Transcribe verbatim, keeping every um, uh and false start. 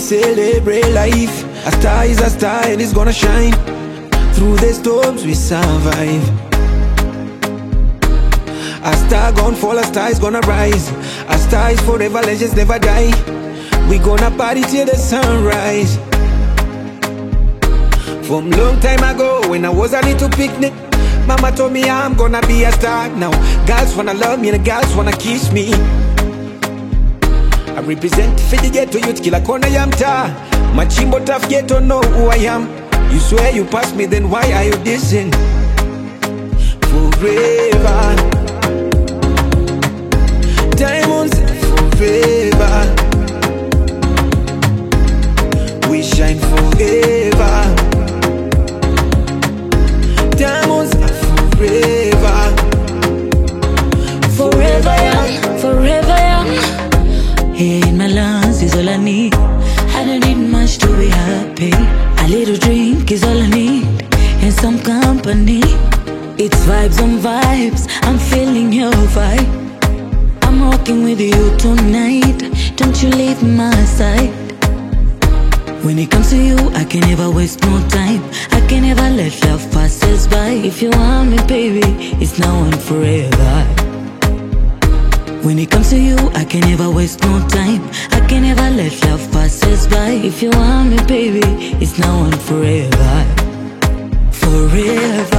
celebrate life. A star is a star and it's gonna shine. Through the storms we survive. A star gon' fall, a star is gonna rise. A star is forever, legends never die. We gonna party till the sunrise. From long time ago, when I was a little picnic, mama told me I'm gonna be a star. Now, girls wanna love me and girls wanna kiss me. I represent for the ghetto youth, kila kona ya mtaa. Machimbo tough ghetto know who I am. You swear you passed me, then why are you dissing? Forever diamonds forever. We shine forever. Diamonds are forever. Forever young, forever young. Here in my lungs is all I need. I don't need much to be happy. A little drink is all I need, and some company. It's vibes on vibes, I'm feeling your vibe. I'm rocking with you tonight, don't you leave my side. When it comes to you, I can never waste no time. I can never let love pass us by. If you want me, baby, it's now and forever. When it comes to you, I can never waste no time. I can never let love pass us by. If you want me, baby, it's now and forever. Forever.